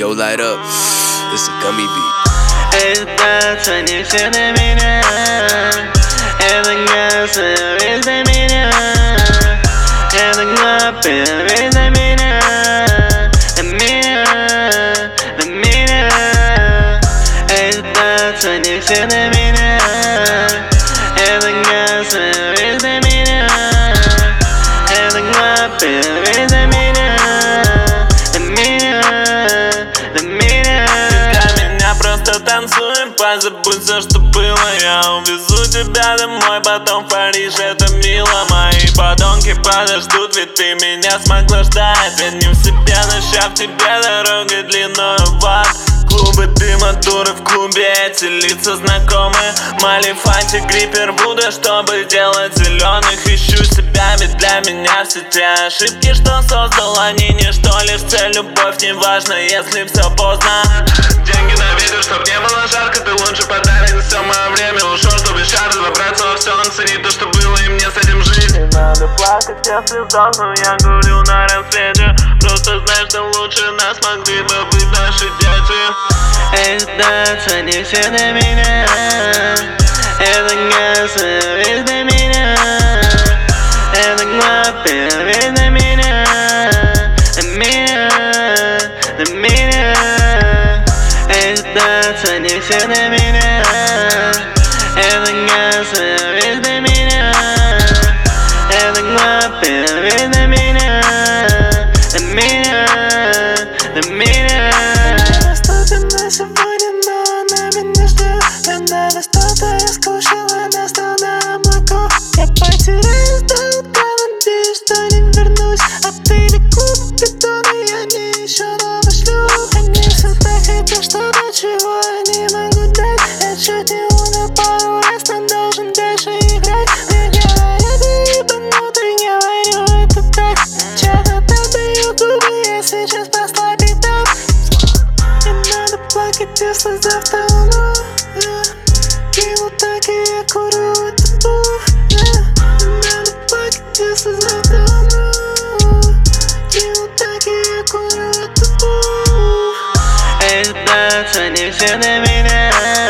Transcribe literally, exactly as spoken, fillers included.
yo, light up. This a gummy beat. Это не все на меня. Это газы весь на меня. Это глупый весь на меня. На меня, на меня. Это не все на меня. Это газы весь на меня. Это глупый весь на меня. На меня, на меня. Просто танцуем, позабудь все, что было. Я увезу тебя домой, потом в Париж, это мило. Мои подонки подождут, ведь ты меня смогла ждать. Я не в себе, нащав тебе дорогой длинную в ад. Клубы дыма, дуры в клубе, эти лица знакомые. Малифанти, Гриппер, Будда, чтобы делать зеленых. Ищу себя, ведь для меня все те ошибки, что создал, они ничто, лишь цель, любовь. Неважно, если все поздно. Деньги на ветер, чтоб не было жарко. Ты лучше подарен, все мое время ушло, чтобы шар разобраться во всем. Цени то, что было, и мне с этим жить. Не надо плакать, если сдохну, я говорю на рассвете. Просто знай, что лучше нас могли бы быть наши дети. Это не все на меня. Это газы весь на меня. Это глупый весь на меня. На меня, на меня. Это не все на меня. Это газы весь на меня. Это глупый весь на меня. На меня, на меня. Сегодня, но она меня ждет. Она достала, я скушала, настала молоко. Я потеряюсь до утра, надеюсь, что не вернусь. А ты не клуб бетона, я не еще новый шлю. Они все так хотят что-то, чего я не могу дать. Я чуть не умер пару раз, но должен дальше играть. Мне говорят, я ебанутый, говорю, это так. Часто даю губы, я сейчас послабее там. Не надо плакать, если завтра умру. Пью так, и я курю это пух. Не надо плакать, если завтра умру. Пью так, и я курю это пух. Это не все на меня.